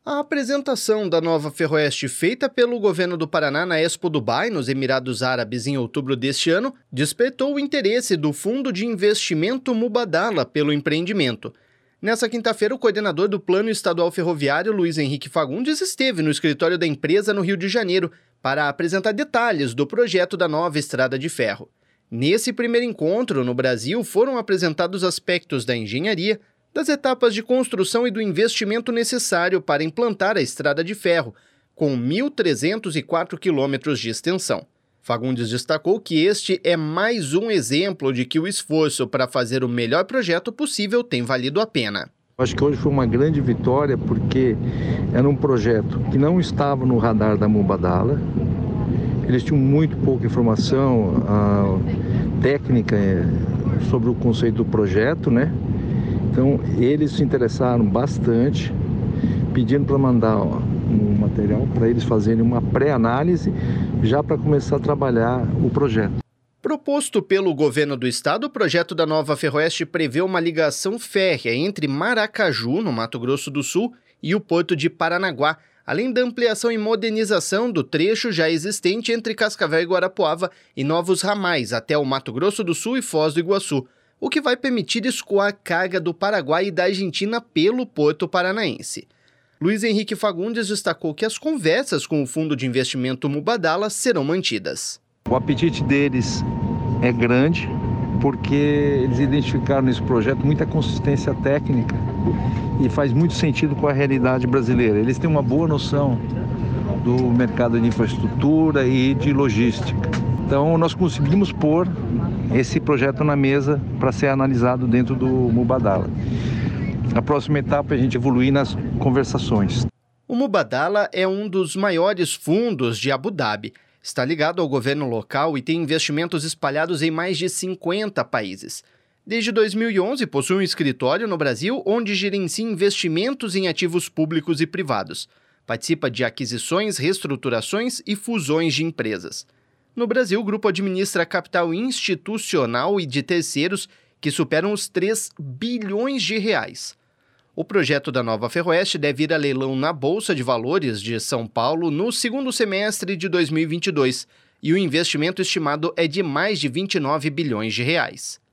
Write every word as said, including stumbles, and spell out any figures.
A apresentação da nova Ferroeste feita pelo governo do Paraná na Expo Dubai, nos Emirados Árabes, em outubro deste ano, despertou o interesse do Fundo de Investimento Mubadala pelo empreendimento. Nessa quinta-feira, o coordenador do Plano Estadual Ferroviário, Luiz Henrique Fagundes, esteve no escritório da empresa no Rio de Janeiro para apresentar detalhes do projeto da nova estrada de ferro. Nesse primeiro encontro no Brasil, foram apresentados aspectos da engenharia, das etapas de construção e do investimento necessário para implantar a estrada de ferro, com mil trezentos e quatro quilômetros de extensão. Fagundes destacou que este é mais um exemplo de que o esforço para fazer o melhor projeto possível tem valido a pena. Acho que hoje foi uma grande vitória porque era um projeto que não estava no radar da Mubadala. Eles tinham muito pouca informação uh, técnica sobre o conceito do projeto, né? Então, eles se interessaram bastante, pedindo para mandar ó, um material para eles fazerem uma pré-análise, já para começar a trabalhar o projeto. Proposto pelo governo do estado, o projeto da nova Ferroeste prevê uma ligação férrea entre Maracaju, no Mato Grosso do Sul, e o porto de Paranaguá, além da ampliação e modernização do trecho já existente entre Cascavel e Guarapuava e novos ramais até o Mato Grosso do Sul e Foz do Iguaçu, o que vai permitir escoar carga do Paraguai e da Argentina pelo porto paranaense. Luiz Henrique Fagundes destacou que as conversas com o Fundo de Investimento Mubadala serão mantidas. O apetite deles é grande, porque eles identificaram nesse projeto muita consistência técnica e faz muito sentido com a realidade brasileira. Eles têm uma boa noção do mercado de infraestrutura e de logística. Então, nós conseguimos pôr esse projeto na mesa para ser analisado dentro do Mubadala. A próxima etapa é a gente evoluir nas conversações. O Mubadala é um dos maiores fundos de Abu Dhabi. Está ligado ao governo local e tem investimentos espalhados em mais de cinquenta países. Desde dois mil e onze, possui um escritório no Brasil onde gerencia investimentos em ativos públicos e privados. Participa de aquisições, reestruturações e fusões de empresas. No Brasil, o grupo administra capital institucional e de terceiros que superam os três bilhões de reais. O projeto da nova Ferroeste deve ir a leilão na Bolsa de Valores de São Paulo no segundo semestre de dois mil e vinte e dois, e o investimento estimado é de mais de vinte e nove bilhões de reais.